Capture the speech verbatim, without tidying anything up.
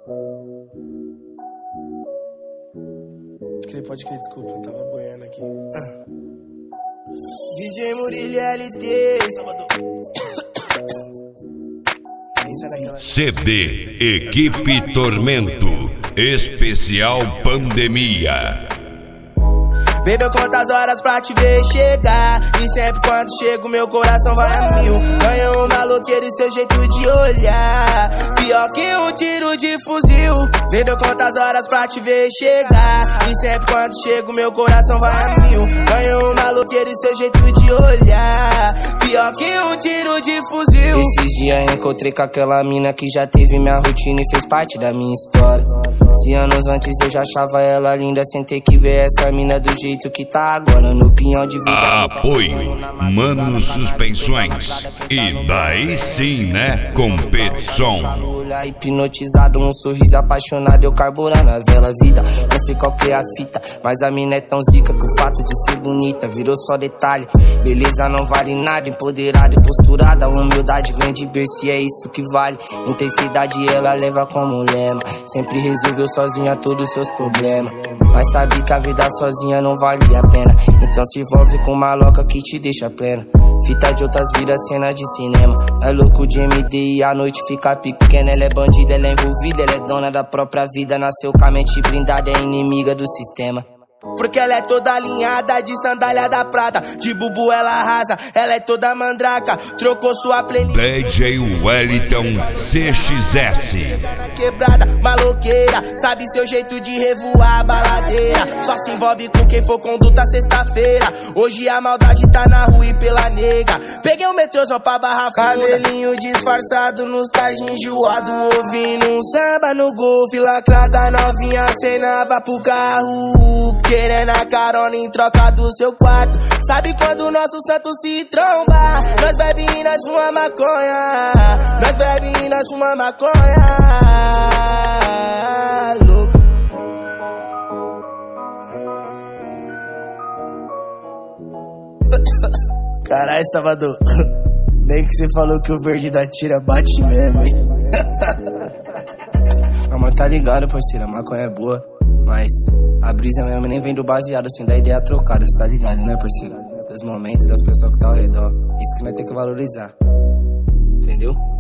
Pode crer, pode crer, desculpa, eu tava boiando aqui. Ah. D J Murilo L T C D Equipe Tormento Especial Pandemia. Bebeu quantas horas pra te ver chegar, e sempre quando chego meu coração vai a mil. Ganhou um maloqueiro e seu jeito de olhar, pior que um tiro de fuzil. Bebeu quantas horas pra te ver chegar, e sempre quando chego meu coração vai a mil. Ganhou um maloqueiro e seu jeito de olhar, pior que um tiro de fuzil. Esses dias encontrei com aquela mina que já teve minha rotina e fez parte da minha história. Se anos antes eu já achava ela linda, sem ter que ver essa mina do jeito que tá agora no pinhão de vida. Apoio Mano Suspensões. E daí sim, né? Competição. Olhar hipnotizado, um sorriso apaixonado, eu carburando a vela vida. Não sei qual que é a fita, mas a mina é tão zica que o fato de ser bonita virou só detalhe. Beleza não vale nada, empoderada e posturada, humildade vem de berço e é isso que vale. Intensidade ela leva como lema, sempre resolveu sozinha todos os seus problemas. Mas sabe que a vida sozinha não vale a pena, então se envolve com uma louca que te deixa plena. Fita de outras vidas, cena de cinema. É louco de M D e a noite fica pequena. Ela é bandida, ela é envolvida, ela é dona da própria vida. Nasceu com a mente blindada, é inimiga do sistema. Porque ela é toda alinhada, de sandália da prata, de bubu ela arrasa, ela é toda mandraca, trocou sua playlist. D J Wellington C X S. Na quebrada, maloqueira, sabe seu jeito de revoar a baladeira. Só se envolve com quem for conduta sexta-feira. Hoje a maldade tá na rua e pela nega. Peguei o metrôzão pra barra funda, cabelinho disfarçado nos tarde enjoado, ouvindo um samba no golfe, lacrada novinha cenava pro carro, querendo a carona em troca do seu quarto. Sabe quando o nosso santo se tromba? Nós bebe e nós fuma maconha, nós bebe e nós fuma maconha. Louco. Caralho, Salvador. Nem que você falou que o verde da tira bate mesmo, hein? Ah, mas tá ligado, parceiro, a maconha é boa, mas a brisa mesmo nem vem do baseado, assim, da ideia trocada, cê tá ligado, né, parceiro? Dos momentos, das pessoas que tá ao redor. Isso que nós temos que valorizar. Entendeu?